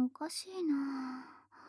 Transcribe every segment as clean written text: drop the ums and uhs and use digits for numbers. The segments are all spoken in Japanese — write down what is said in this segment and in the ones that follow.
おかしいな。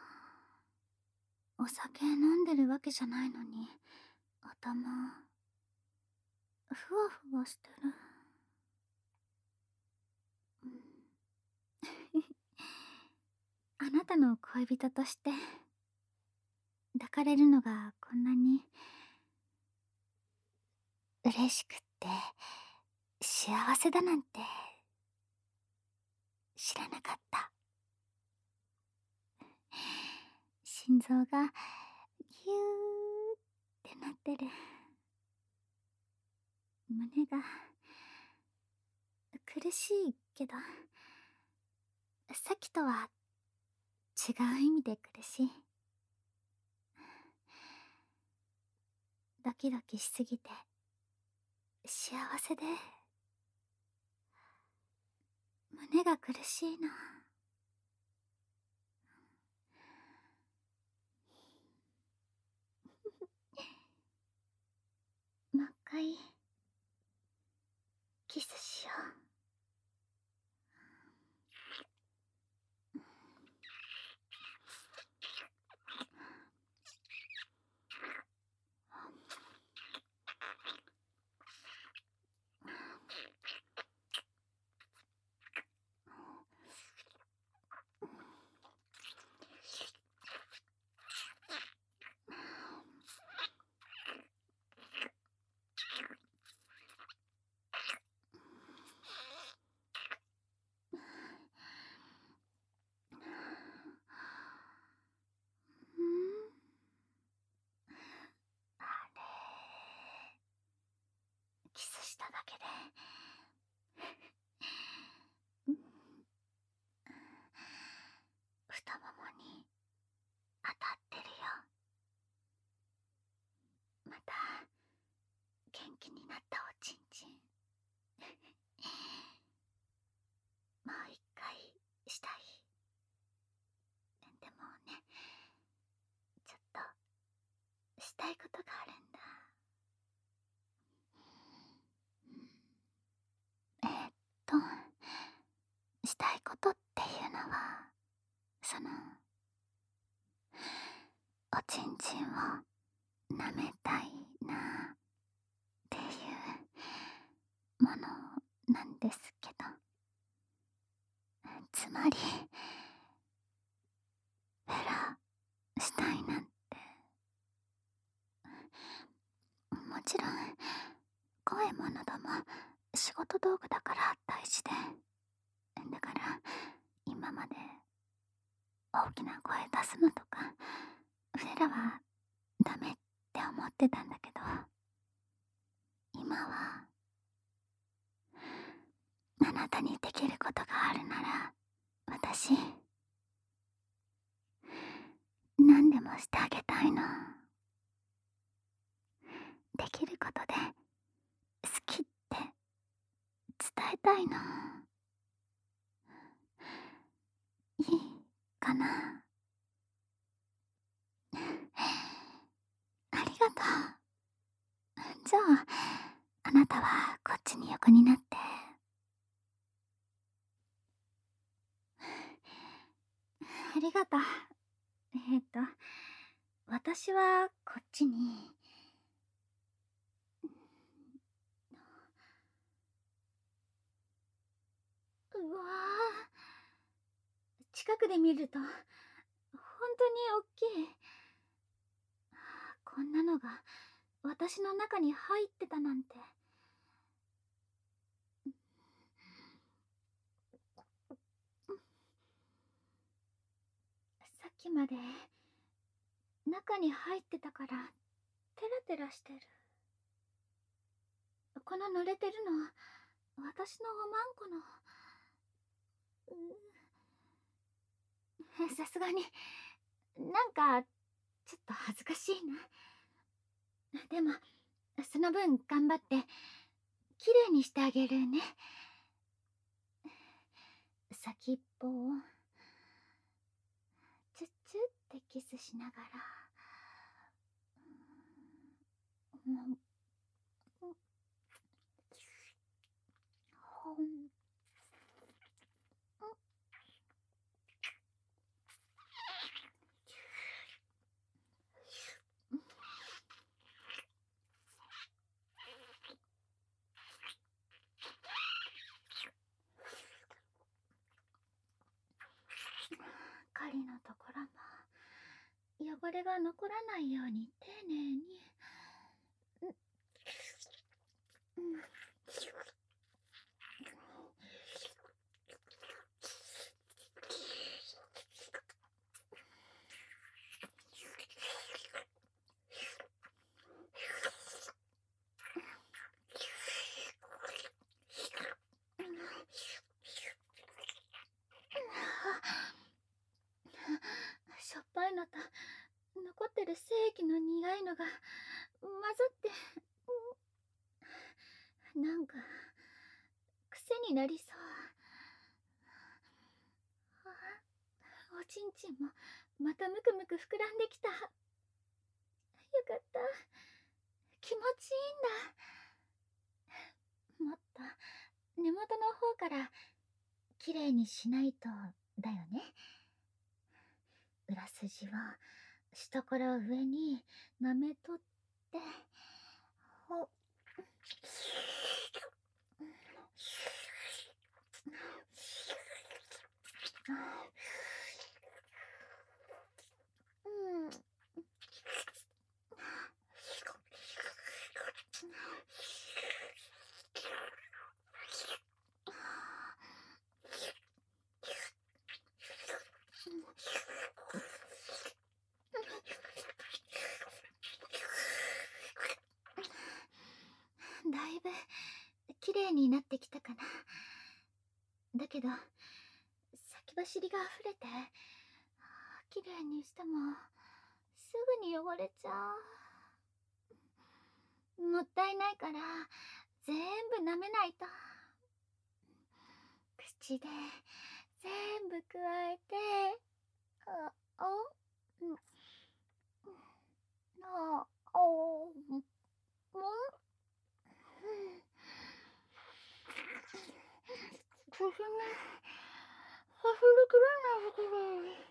お酒飲んでるわけじゃないのに、頭、ふわふわしてる。うん。あなたの恋人として抱かれるのがこんなに嬉しくって幸せだなんて知らなかった。心臓がギューってなってる。胸が苦しいけど、さっきとは違う意味で苦しい。ドキドキしすぎて幸せで胸が苦しいな。もう一回キスしよう。うん。あれ、キスしただけでうん、太ももに当たってるよ。また元気になったおちんちん。もう一回したい。でもね、ちょっとしたいことがあるんだ。えーっとしたいことっていうのは、そのおちんちんを舐めたいなっていうものなんですけど、つまりフェラしたいなんて。もちろん声も喉も仕事道具だから大事で、だから今まで大きな声出すのとかフェラはダメって思ってたんだけど、今はあなたにできることがあるなら私何でもしてあげたいの。できることで好きって伝えたいの。いいかな。ありがとう。じゃああなたはこっちに横になって。ありがとう。私はこっちに。うわー、近くで見ると本当に大きい。こんなのが私の中に入ってたなんて。さっきまで中に入ってたからテラテラしてる。この濡れてるの私のおまんこの。さすがになんかちょっと恥ずかしいな。でもその分頑張ってきれいにしてあげるね。先っぽをチュッチュってキスしながら、うん、ほん、 汚れが残らないように丁寧に。しょっぱいのと残ってる精液の苦いのが混ざって、なんか癖になりそう。おちんちんもまたむくむく膨らんできた。よかった。気持ちいいんだ。もっと根元の方からきれいにしないとだよね。裏筋を下から上に舐めとって、だいぶきれいになってきたかな。だけど先走りが溢れて、きれいにしてもすぐに汚れちゃう。もったいないから全部舐めないと。口で全部加えて、口にさすりきれないくらい。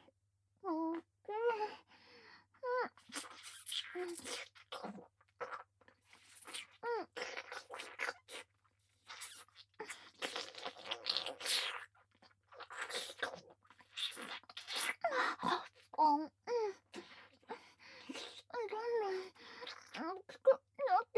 どんどん大きくなって。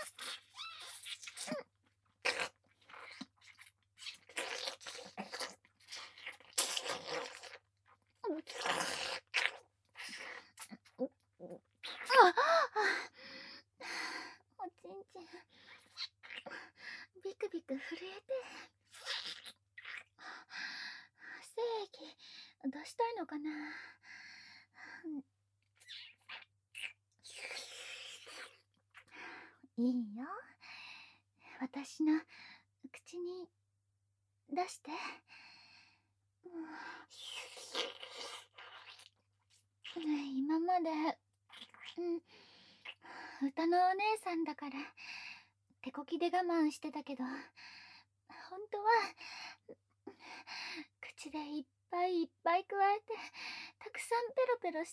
おちんちんビクビク震えて、精液出したいのかな。いいよ、私の口に出して。今まで歌のお姉さんだから手こきで我慢してたけど、本当は口でいっぱいいっぱい加えて、たくさんペロペロして、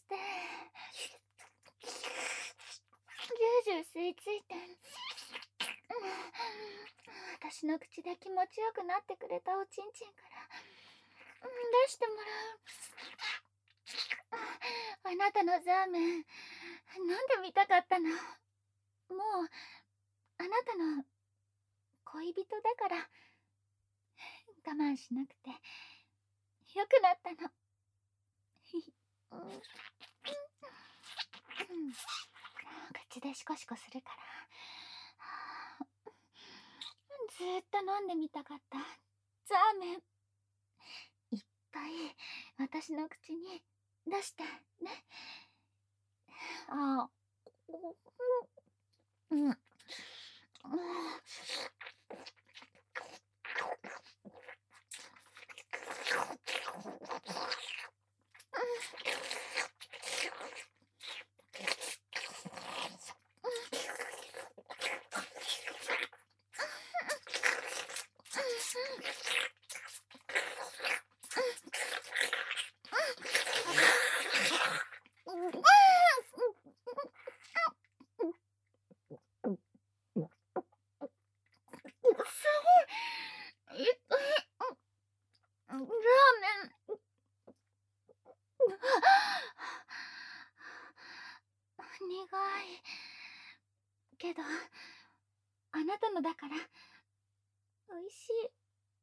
ジュージュー吸い付いて、私の口で気持ちよくなってくれたおちんちんから出してもらう。あなたのザーメン飲んでみたかったの。もうあなたの恋人だから我慢しなくてよくなったの。口でシコシコするから、ずーっと飲んでみたかったザーメンいっぱい私の口に出してね。 のだから。おいしい。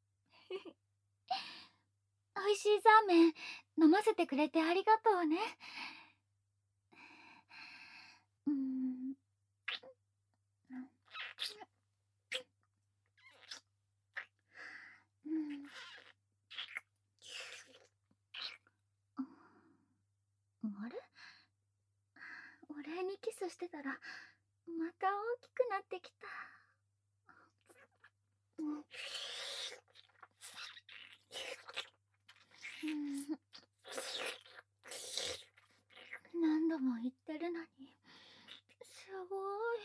おいしいザーメン飲ませてくれてありがとうね。うーん。うん。あれ、お礼にキスしてたらまた大きくなってきた。うん。何度も言ってるのにすごい。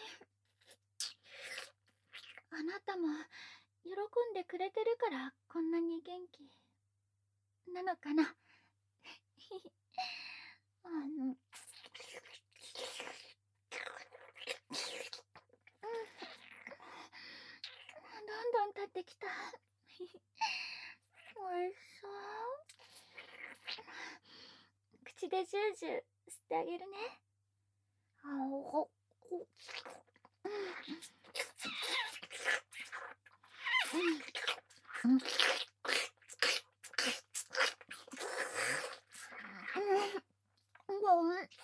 あなたも喜んでくれてるからこんなに元気なのかな。あの、どんどん立ってきた。おいしそう。口でジュージュー吸ってあげるね。あお、うん、うん、ごめん。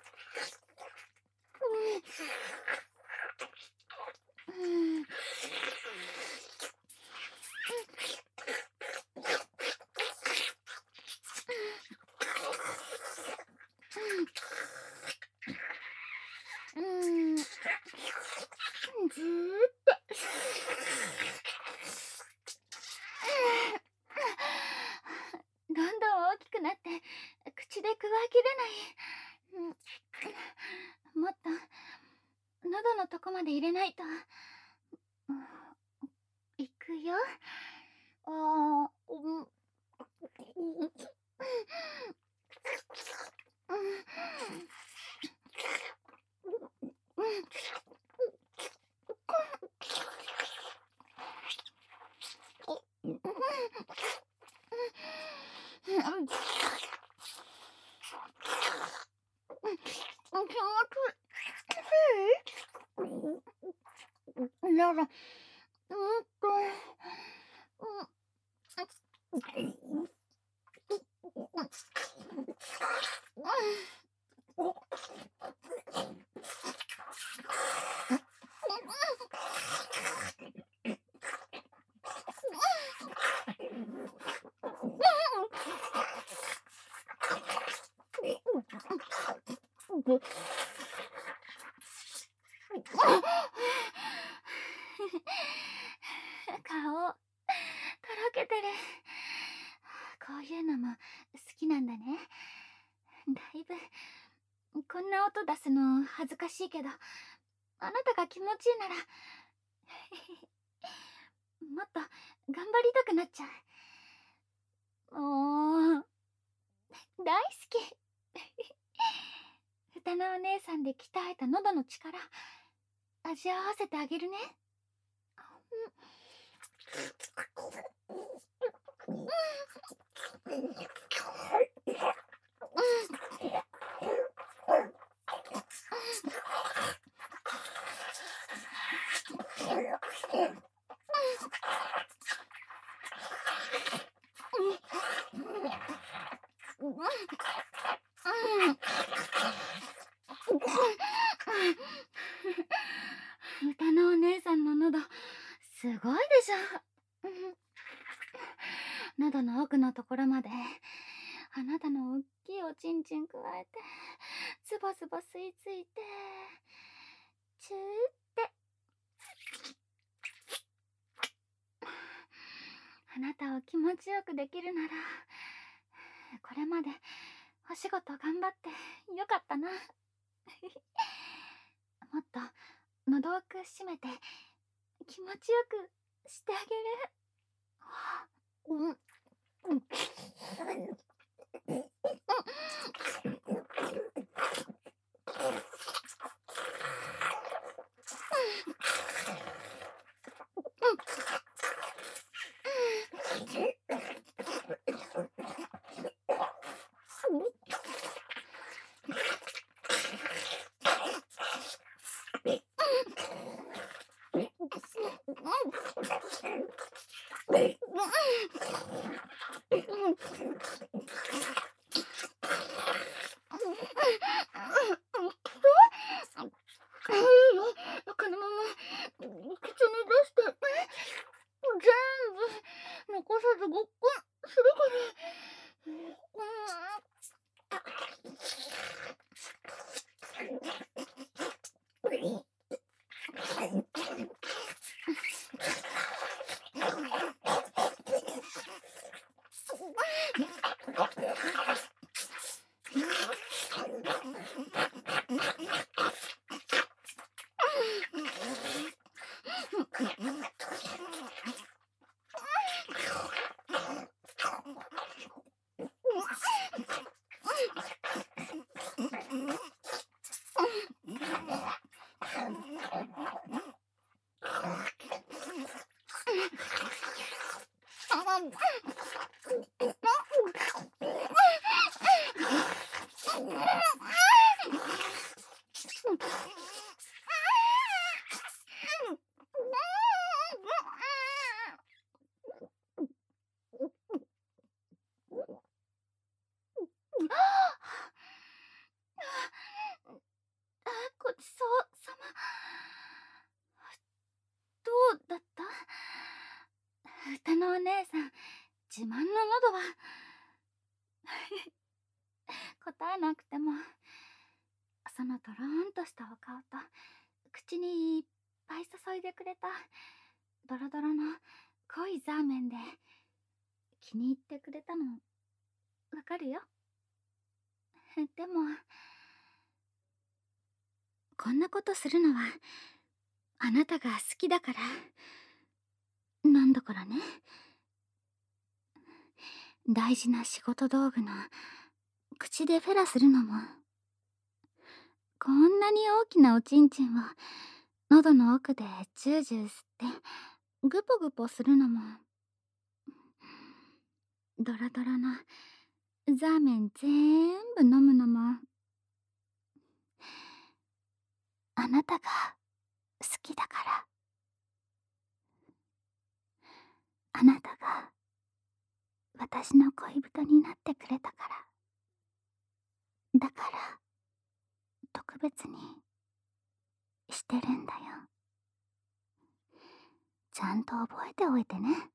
うん。うん。ずーっと。どんどん大きくなって口でくわえきれない。うん、もっと喉のとこまで入れないと。いくよ。あー、うん。なら、もっと、顔、とろけてる。こういうのも好きなんだね。だいぶ、こんな音出すの恥ずかしいけど、あなたが気持ちいいなら、もっと頑張りたくなっちゃう。もう、大好き。歌のお姉さんで鍛えた喉の力、味合わせてあげるね。歌のお姉さんの喉、すごいでしょ。喉の奥のところまであなたのおっきいおちんちんくわえてズボズボ吸い付いてチューってあなたを気持ちよくできるならこれまでお仕事頑張ってよかったな。もっと喉奥閉めて気持ちよくしてあげる。うん。 このまま口に出して全部残さずごっくんするから。ごちそうさま。どうだった？歌のお姉さん、自慢の喉は答えなくても、そのとろーんとしたお顔と口にいっぱい注いでくれたドロドロの濃いザーメンで気に入ってくれたのわかるよ。でもこんなことするのはあなたが好きだからなんだからね。大事な仕事道具の口でフェラするのも、こんなに大きなおちんちんを喉の奥でジュージュー吸ってグポグポするのも、ドロドロのザーメン全部飲むのも、あなたが好きだから。あなたが私の恋人になってくれたから。だから特別にしてるんだよ。ちゃんと覚えておいてね。